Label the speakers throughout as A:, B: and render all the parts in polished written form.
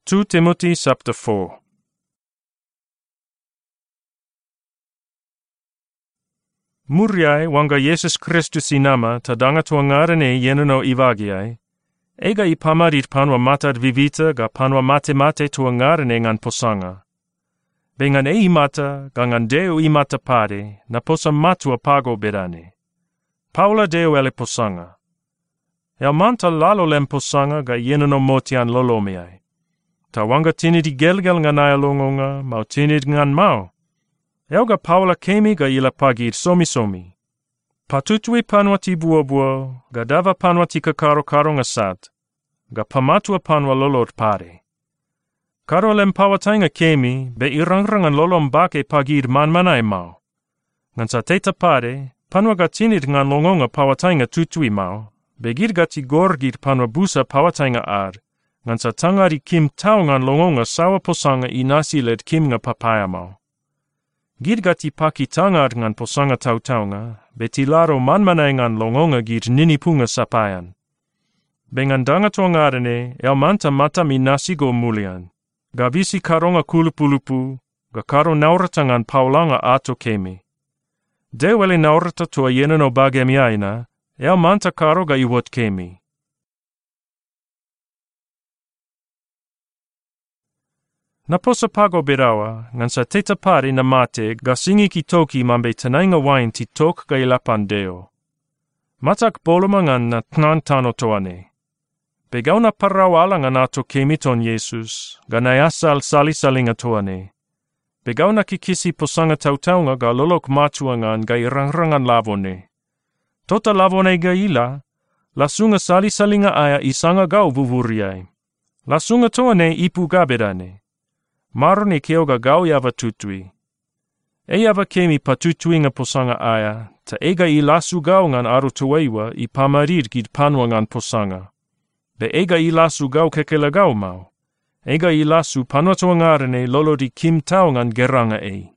A: 2 Timothy chapter 4. Muriai wanga Yesus Kristus inama tadanga tuangarane yenano ivagiai, ega ipamarit panwa matad vivita ga panwa mate tuangarane ngan posanga. Bengan imata gangan deo imata pade na posa matua pago berane. Paula deo ele posanga. El manta lalo lem posanga ga yenano motian lolomiai. Tawanga tinidi gelgel nganaya longonga mau tinid ngan mau. Elga Paula kemi ga ila pagir somi. Patutui panwati buo ga dava panwati karo ngasat, ga pamatua panwa lolot pare. Karo lem pawatanga kemi be irangrangan lolom bake pagir manmanai mau. Ngan sa teta pare, panwa ga tinid ngan longonga pawatanga tutui mau, be gir gati gorgir panwa busa pawatanga ar, ngan sa tangari kim tau ngan longonga sawa posanga inasi led kim nga papaya mau. Gid gati paki tangar ngan posanga tautaunga, betilaro manmanay ngan longonga gid ninipunga sapayan. Bengan danga tuangarane, el manta matam inasigo mulian. Gavisi karonga kulupulupu, ga karo naurata ngan paulanga ato kemi. Dewele naurata tua yenano bagemiaina, el manta karo ga iwot kemi. Na posa pago berawa, ngan sa teta pare na mate ga singi ki toki mambe tanainga wain ti tok ga ilapan deo. Matak boloma ngan na tnan tano toane. Begau na parawala ngan ato kemi ton Yesus, ga nayasal sali-salinga toane. Begau na kikisi posanga tautaunga ga lolok matua ngan ga irangrangan lavone. Tota lavone ga ila, lasunga sali-salinga aya isanga gau vuvuriai. Lasunga toane ipu gabedane. Maroni keoga gau yava tutui. E yava kemi patutui nga posanga aya, ta ega I lasu gau ngan aru tuweiwa I pamarir gid panwa ngan posanga. Be ega I lasu gau kekela gau mau. Ega I lasu panwa tuangarane lolo di kim tau ngan geranga e.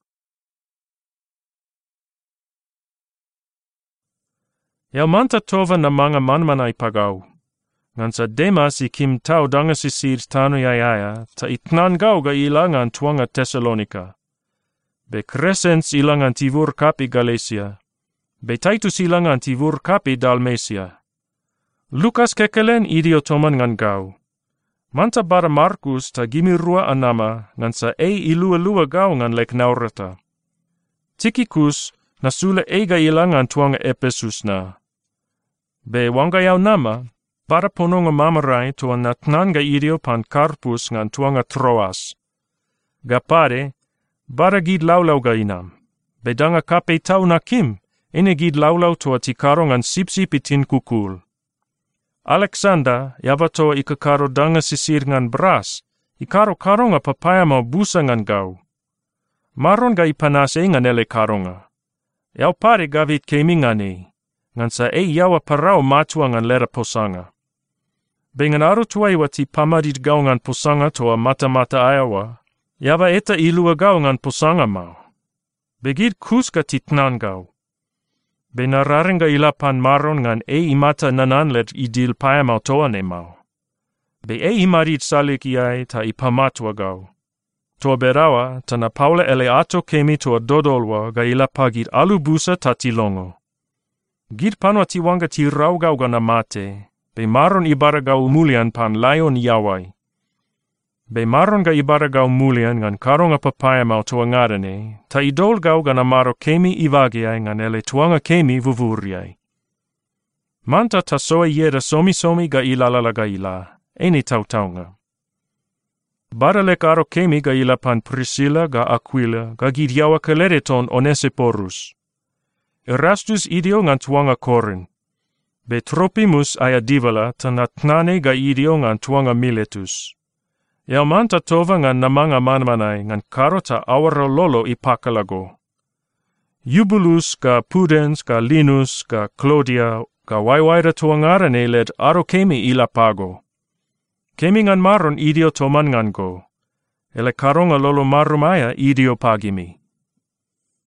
A: Yal manta tova na mga manmanay pagau. Ngan sa Demas I kim tau danga sisir tano yayaya, ta itnan gau ga ilangan tuanga Thessalonica. Be Crescens ilangan tivur kapi Galatia. Be Titus ilangan tivur kapi Dalmatia. Lukas kekelen idio toman ngan gau. Manta bara Markus ta gimirua anama, ngan sa ilua-lua gau ngan lek naurata. Tychicus nasule ega ilangan tuanga Ephesus na. Be wangayau nama, para pononga mamarai tuan natnan ga idio pan Carpus ngan tuanga Troas. Gapare, bara gid laulau ga inam. Bedanga kape tau na kim, ene gid laulau tua tikaro ngan sip-sip itin kukul. Alexander, yava toa ikakaro danga sisir ngan bras, ikaro karonga papaya mau busa ngan gau. Maron ga ipanase ngan ele karonga. Yau pare gavit kemi ngane, ngan sa yawa parau matua ngan lera posanga. Bengan aru tuaiwa ti pamarit gau ngan posanga toa mata-mata ayawa, yava eta ilua gau ngan posanga mau. Begid kuska titnan gau. Benararenga ilapan maron ngan imata nanan let idil paya mau toa ne mau. Be imarit salik iai ta ipamatua gau. Toa berawa, tana Paula ele ato kemi toa dodolwa ga ilapagid alubusa ta tilongo. Gid panwa tiwanga ti raugau gana mate, be maron ibaragau mulian pan layon yawai. Be maron ga ibaragau mulian ngan karonga papaya mau tuangarane, ta idol gau gana maro kemi ivagiai ngan ele tuanga kemi vuvuriai. Manta ta soa yeda somi ga ilalala ga ila, eni tautaunga. Baralek aro kemi ga ila pan Priscilla ga Aquila ga gid yawa kelereton Onesiporus. Erastus idio ngan tuanga Corin. Be Tropimus aya divala tanatnane ga idio ngan tuanga Miletus. Yau manta tova ngan namanga manmanay ngan karota awara lolo ipakalago. Eubulus ga Pudens ga Linus ga Claudia ga waiwaira tuangarane led aro kemi ilapago. Kemi ngan maron idio toman ngan go. Ele karonga lolo marumaya idio pagimi.